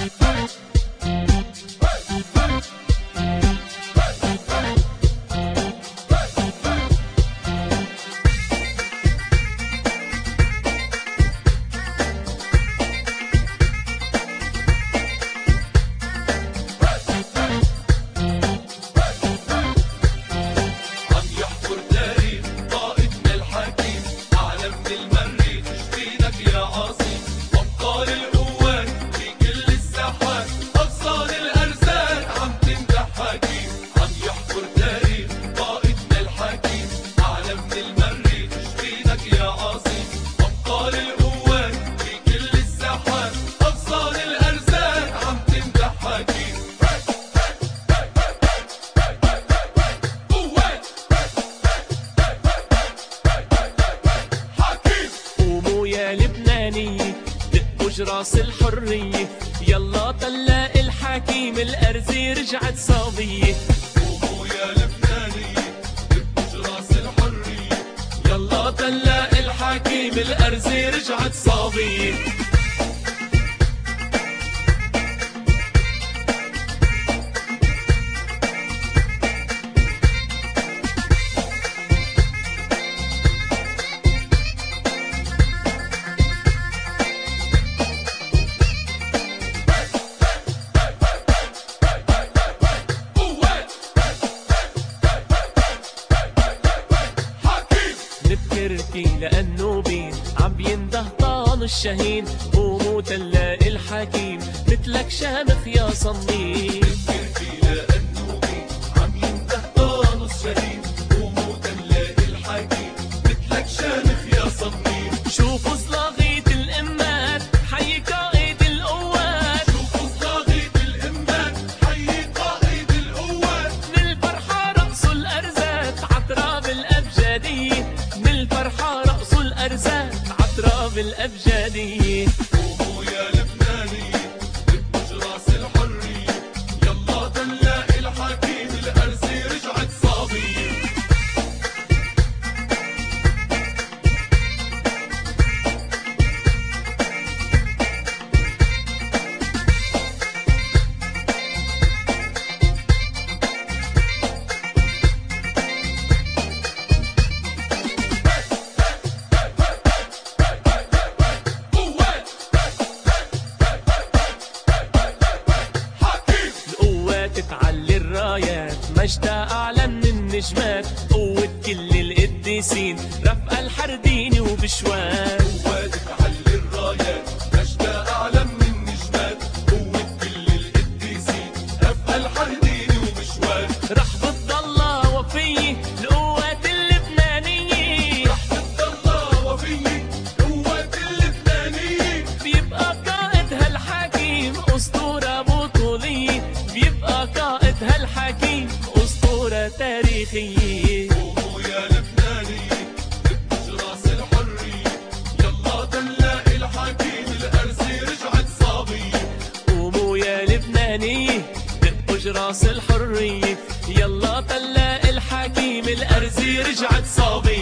راس الحرية، يلا طلع الحكيم الأرزي رجعت صبية. قوموا يا لبنانية دبوش راس الحرية، يلا طلع الحكيم الأرزي رجعت صبية. لأنه بين عم بينده طعن الشهين، قوموا تلاقي الحكيم مثلك شامخ يا صنين. نبكي لأنه بين عم ينده طعن الشهين، قوموا تلاقي الحكيم مثلك شامخ يا صنين. شوفوا صلاغية الأمات حي قائد القوات، شوفوا صلاغية الأمات حي قائد القوات. من الفرحة رقصوا الأرزات عطراب الأبجدية، من الفرحة رقصوا الأرزات عطراب الأبجدية. قوموا يا لبنانية دبوش راس الحرية، يلا تلاقي الحكيم الأرزي رجعت صبية. تعلي الرايات مجدها أعلى من النجمات، قوة كل القديسين رفقة الحرديني وبشوان. قوة تعلي الرايات مجدها أعلى من النجمات، قوة كل القديسين رفقة الحرديني وبشوان. رح بتضل وفية القوات اللبنانية، رح بتضل وفية القوات اللبنانية. بيبقى قائدها الحكيم أسطورة بطولية، بيبقى قائدها الحكيم أسطورة تاريخية. قوموا يا لبنانية دبوش راس الحرية، يلا تلاقي الحكيم الأرزي رجعت صبية. قوموا يا لبنانية دبوش راس الحرية، يلا طلع الحكيم الأرزي رجعت صبية.